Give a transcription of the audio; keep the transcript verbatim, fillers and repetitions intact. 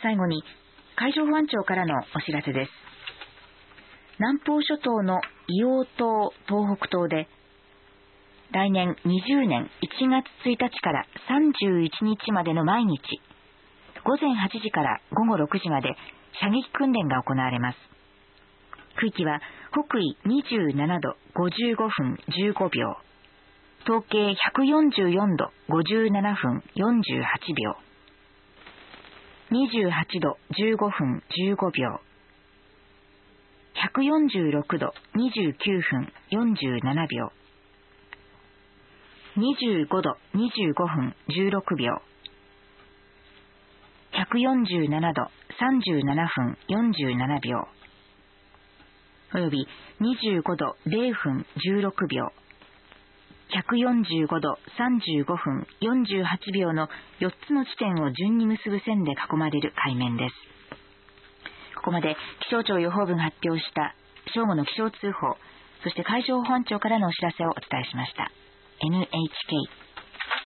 最後に海上保安庁からのお知らせです。南方諸島の硫黄島、東北東で来年にじゅうねんいちがつついたちからさんじゅういちにちまでの毎日、ごぜんはちじからごごろくじまで射撃訓練が行われます。区域は北緯にじゅうななどごじゅうごふんじゅうごびょう、東経ひゃくよんじゅうよんどごじゅうななふんよんじゅうはちびょう、にじゅうはちどじゅうごふんじゅうごびょう、ひゃくよんじゅうろくどにじゅうきゅうふんよんじゅうななびょう、にじゅうごどにじゅうごふんじゅうろくびょう、ひゃくよんじゅうななどさんじゅうななふんよんじゅうななびょう、およびにじゅうごどぜろふんじゅうろくびょう、ひゃくよんじゅうごどさんじゅうごふんよんじゅうはちびょうのよっつの地点を順に結ぶ線で囲まれる海面です。ここまで気象庁予報部が発表した正午の気象通報、そして海上保安庁からのお知らせをお伝えしました。エヌエイチケー